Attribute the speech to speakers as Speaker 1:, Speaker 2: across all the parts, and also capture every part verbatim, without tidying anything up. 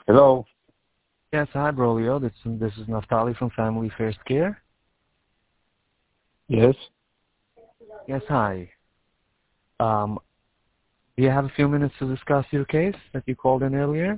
Speaker 1: Hello.
Speaker 2: Yes, hi, Brolio. This, this is Naftali from Family First Care.
Speaker 1: Yes.
Speaker 2: Yes, hi. Um, do you have a few minutes to discuss your case that you called in earlier?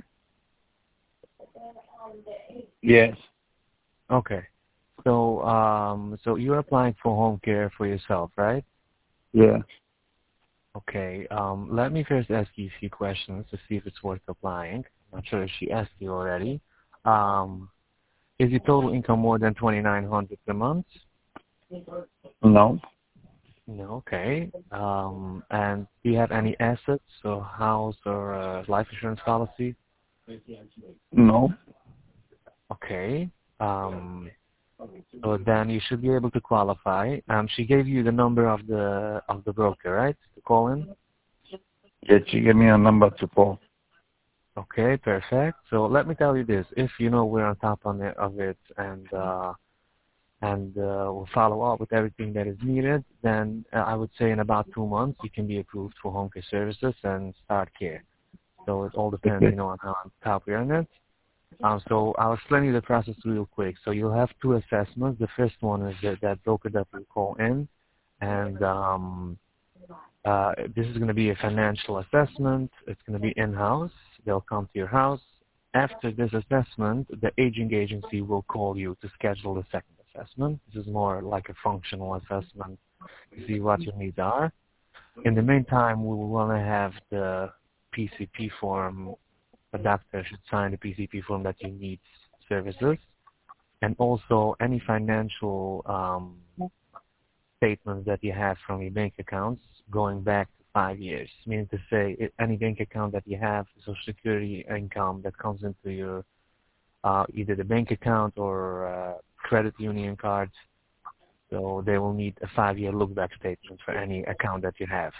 Speaker 1: Yes.
Speaker 2: Okay. So, um, so you're applying for home care for yourself, right?
Speaker 1: Yeah.
Speaker 2: Okay. Um, let me first ask you a few questions to see if it's worth applying. I'm not sure if she asked you already. Um, is your total income more than twenty-nine hundred dollars a month?
Speaker 1: No.
Speaker 2: No. Okay. Um, and do you have any assets, or house, or uh, life insurance policy?
Speaker 1: No.
Speaker 2: Okay. Um, so then you should be able to qualify. Um, she gave you the number of the of the broker, right? To call in.
Speaker 1: Yeah, she gave me a number to call.
Speaker 2: Okay, perfect. So let me tell you this: if you know we're on top on it, of it, and uh, and uh, we'll follow up with everything that is needed, then uh, I would say in about two months you can be approved for home care services and start care. So it all depends,
Speaker 1: Okay.
Speaker 2: you know, on how on top we're on it. Um, so I'll explain you the process real quick. So you'll have two assessments. The first one is that, that broker that will call in, and um, uh, this is going to be a financial assessment. It's going to be in-house. They'll come to your house. After this assessment, the aging agency will call you to schedule the second assessment. This is more like a functional assessment to see what your needs are. In the meantime, we will want to have the P C P form. A doctor should sign the P C P form that you need services, and also any financial um, statements that you have from your bank accounts going back to five years. Meaning to say, it, any bank account that you have, Social Security income that comes into your uh, either the bank account or uh, credit union cards. So they will need a five-year look-back statement for any account that you have.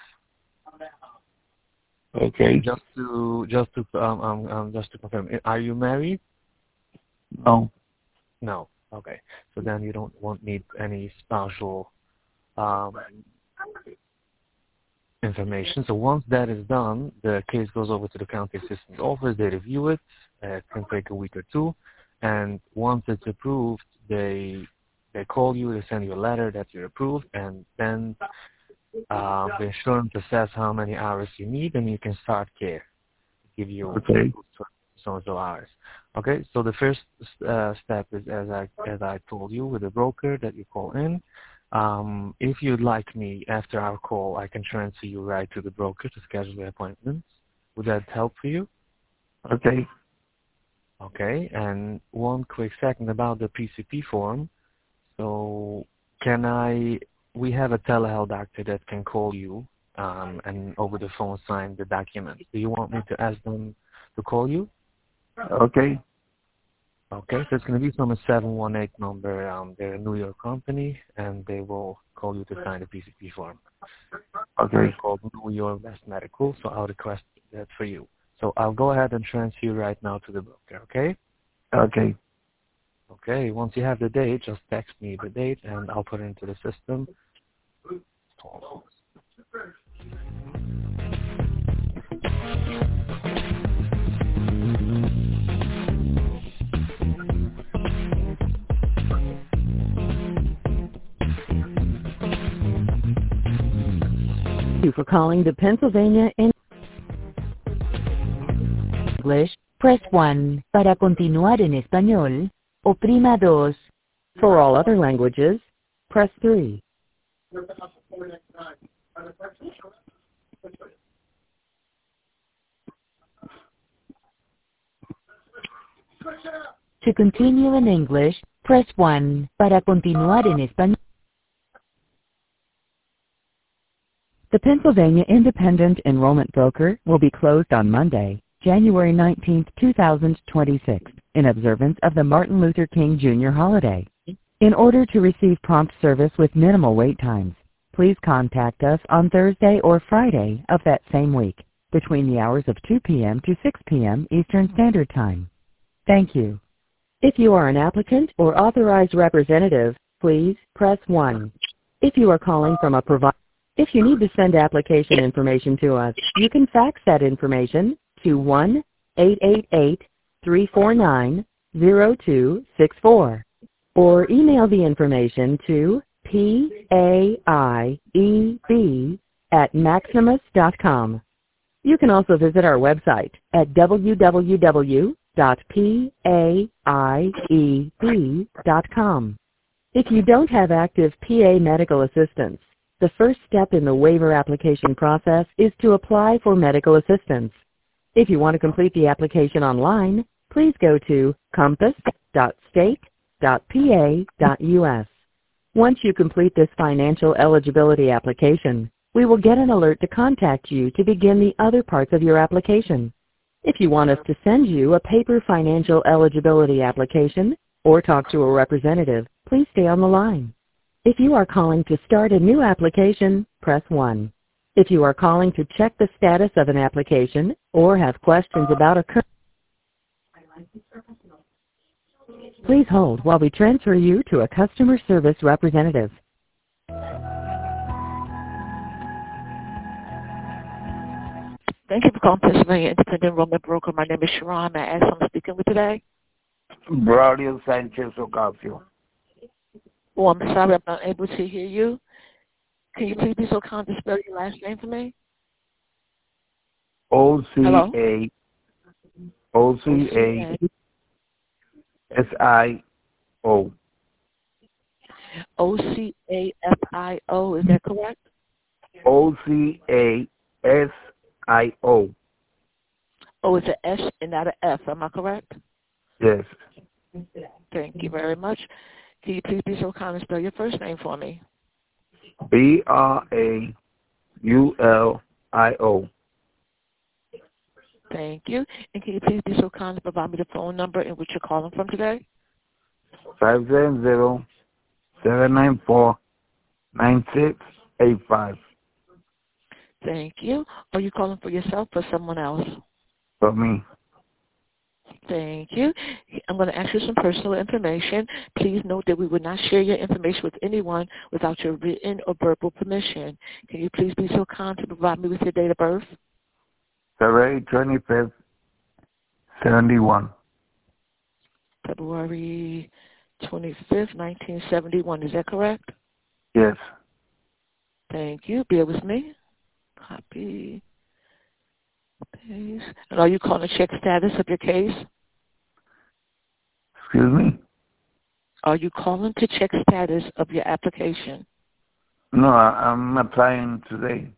Speaker 1: Okay.
Speaker 2: Just to just to um, um, um just to confirm, are you married?
Speaker 1: No.
Speaker 2: No. Okay. So then you don't won't need any spousal um, information. So once that is done, the case goes over to the county assistant's office. They review it. Uh, it can take a week or two, and once it's approved, they they call you. They send you a letter that you're approved, and then uh, the insurance assess how many hours you need, and you can start care. Give you
Speaker 1: Okay.
Speaker 2: so and so hours. Okay, so the first uh, step is as I as I told you with the broker that you call in. Um, if you'd like me after our call, I can transfer you right to the broker to schedule the appointments. Would that help for you?
Speaker 1: Okay.
Speaker 2: Okay, and one quick second about the P C P form. So can I? We have a telehealth doctor that can call you um, and over the phone sign the document. Do you want me to ask them to call you?
Speaker 1: Okay.
Speaker 2: Okay, so it's going to be from a seven one eight number. Um, they're a New York company, and they will call you to sign the P C P form.
Speaker 1: Okay.
Speaker 2: It's called New York Best Medical, so I'll request that for you. So I'll go ahead and transfer you right now to the broker, okay?
Speaker 1: Okay.
Speaker 2: Okay, once you have the date, just text me the date, and I'll put it into the system.
Speaker 3: Thank you for calling the Pennsylvania English. Press one. Para continuar en español, oprima dos. For all other languages, press three. To continue in English, press one. Para continuar en español. The Pennsylvania Independent Enrollment Broker will be closed on Monday, January nineteenth, two thousand twenty-six, in observance of the Martin Luther King Junior holiday. In order to receive prompt service with minimal wait times, please contact us on Thursday or Friday of that same week between the hours of two p m to six p m Eastern Standard Time. Thank you. If you are an applicant or authorized representative, please press one. If you are calling from a provider, if you need to send application information to us, you can fax that information to one eight eight eight, three four nine, zero two six four or email the information to P A I E B at maximus dot com. You can also visit our website at w w w dot p a i e b dot com. If you don't have active P A medical assistance, the first step in the waiver application process is to apply for medical assistance. If you want to complete the application online, please go to compass dot state dot p a dot u s. Once you complete this financial eligibility application, we will get an alert to contact you to begin the other parts of your application. If you want us to send you a paper financial eligibility application or talk to a representative, please stay on the line. If you are calling to start a new application, press one. If you are calling to check the status of an application or have questions about a current, please hold while we transfer you to a customer service representative.
Speaker 4: Thank you for calling Pennsylvania Independent Enrollment Broker. My name is Sharon. May I ask who I'm speaking with today?
Speaker 1: Braulio Sanchez Ocasio.
Speaker 4: Oh, I'm sorry, I'm not able to hear you. Can you please be so kind to spell your last name for me?
Speaker 1: O C
Speaker 4: Hello?
Speaker 1: A O C A S I O.
Speaker 4: O C A F I O, is that correct?
Speaker 1: O C A S I O.
Speaker 4: Oh, it's an S and not an F, am I correct?
Speaker 1: Yes.
Speaker 4: Thank you very much. Can you please be so kind to spell your first name for me?
Speaker 1: B R A U L I O.
Speaker 4: Thank you. And can you please be so kind to provide me the phone number in which you're calling from today?
Speaker 1: five seven zero, seven nine four, nine six eight five.
Speaker 4: Thank you. Are you calling for yourself or someone else?
Speaker 1: For me.
Speaker 4: Thank you. I'm going to ask you some personal information. Please note that we will not share your information with anyone without your written or verbal permission. Can you please be so kind to provide me with your date of birth?
Speaker 1: February twenty-fifth, seventy-one.
Speaker 4: February twenty-fifth, nineteen seventy-one. Is that correct?
Speaker 1: Yes.
Speaker 4: Thank you. Bear with me. Copy. Paste. And are you calling to check status of your case?
Speaker 1: Excuse me?
Speaker 4: Are you calling to check status of your application?
Speaker 1: No, I, I'm applying today.